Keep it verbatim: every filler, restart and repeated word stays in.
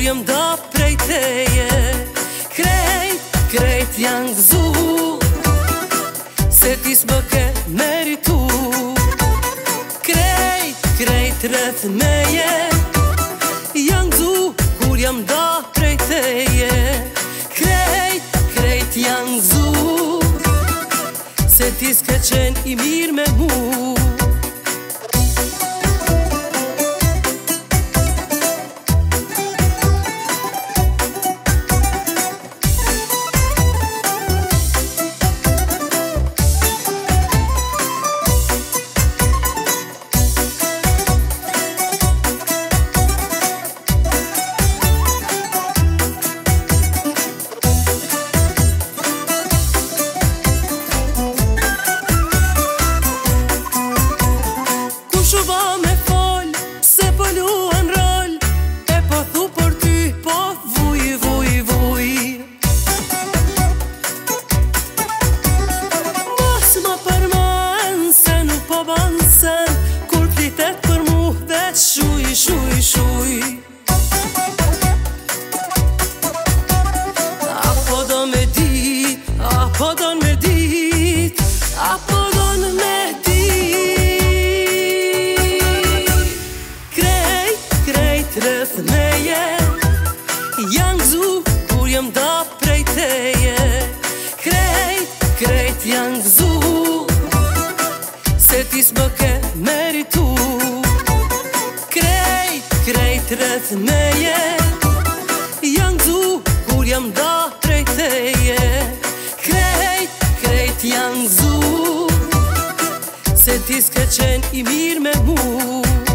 jem da prej teje. Krejt, krejt janë gëzu, se ti s'më ke meritu. Krejt, krejt rreth meje, janë gëzu kur jam da prej teje. Krejt, krejt janë gëzu, se ti s'ke qen i mirë me mu. Shuba me fol, pse po luan rol, e po thu për ty, po vuj, vuj, vuj. Mos ma përmen, se nuk po ban sen, kur flitet për mu veç shuj, shuj, shuj. Apo do me dit, apo do me dit, apo do me dit. Rreth meje, janë gëzu kur jem da prej teje. Krejt, krejt janë gëzu, se ti s'më ke meritu. Krejt, krejt rreth meje, janë gëzu kur jem da prej teje. Krejt, krejt janë gëzu, se ti s'ke qen i mirë me mu.